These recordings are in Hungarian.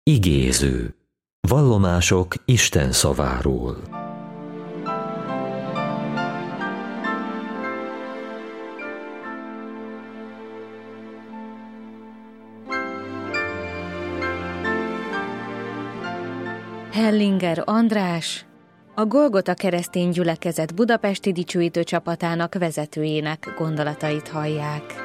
Igéző. Vallomások Isten szaváról. Hellinger András, a Golgota keresztény gyülekezet budapesti dicsőítő csapatának vezetőjének gondolatait hallják.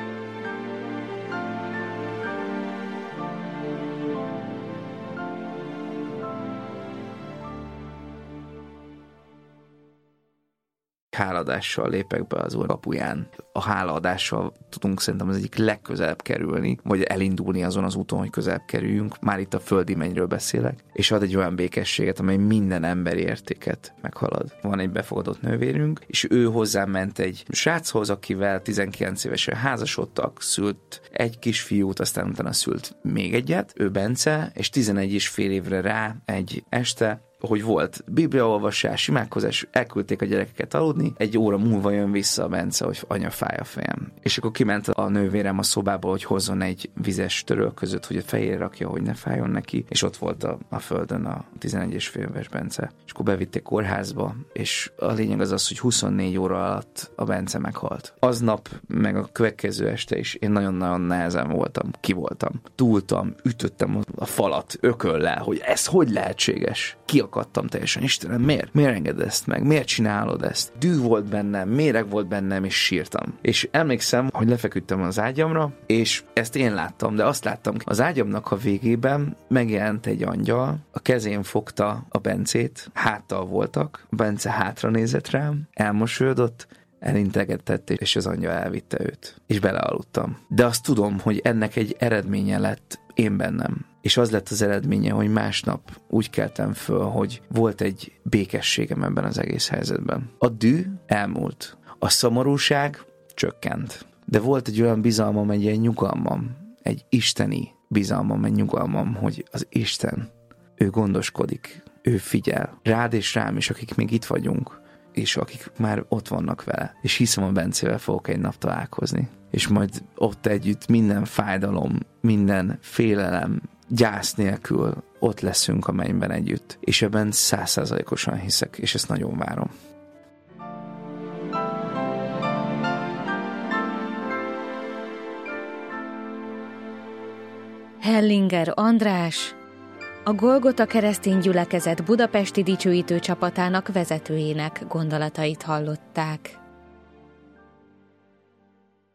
Hálaadással lépek be az Úr kapuján. A hálaadással tudunk szerintem az egyik legközelebb kerülni, vagy elindulni azon az úton, hogy közelebb kerüljünk. Már itt a földi mennyről beszélek, és ad egy olyan békességet, amely minden emberi értéket meghalad. Van egy befogadott nővérünk, és ő hozzám ment egy sráchoz, akivel 19 évesen házasodtak, szült egy kisfiút, aztán utána szült még egyet, ő Bence, és 11,5 évre rá egy este, hogy volt bibliaolvasás, imádkozás, elküldték a gyerekeket aludni, egy óra múlva jön vissza a Bence, hogy anya, fáj a fejem. És akkor kiment a nővérem a szobába, hogy hozzon egy vizes törölközőt, hogy a fejére rakja, hogy ne fájjon neki, és ott volt a földön a 11,5 éves Bence. És akkor bevitték kórházba, és a lényeg az, hogy 24 óra alatt a Bence meghalt. Aznap, meg a következő este is én nagyon-nagyon nehezen voltam, ki voltam. Túltam, ütöttem a falat ököllel, hogy ez hogy lehetséges? Kiakadtam teljesen. Istenem, miért? Miért engeded ezt meg? Miért csinálod ezt? Dű volt bennem, méreg volt bennem, és sírtam. És emlékszem, hogy lefeküdtem az ágyamra, és ezt én láttam, de azt láttam, az ágyamnak a végében megjelent egy angyal, a kezén fogta a Bencét, háttal voltak, a Bence hátra nézett rám, elmosolyodott, elintegetett, és az angyal elvitte őt. És belealudtam. De azt tudom, hogy ennek egy eredménye lett én bennem. És az lett az eredménye, hogy másnap úgy keltem föl, hogy volt egy békességem ebben az egész helyzetben. A dű elmúlt. A szomorúság csökkent. De volt egy olyan bizalmam, egy ilyen nyugalmam, egy isteni bizalmam, egy nyugalmam, hogy az Isten, ő gondoskodik, ő figyel. Rád és rám is, akik még itt vagyunk, és akik már ott vannak vele. És hiszem, a Bencével fogok egy nap találkozni. És majd ott együtt minden fájdalom, minden félelem, gyász nélkül ott leszünk a mennyben együtt. És ebben 100%-osan hiszek, és ezt nagyon várom. Hellinger András, a Golgota keresztény gyülekezet budapesti dicsőítő csapatának vezetőjének gondolatait hallották.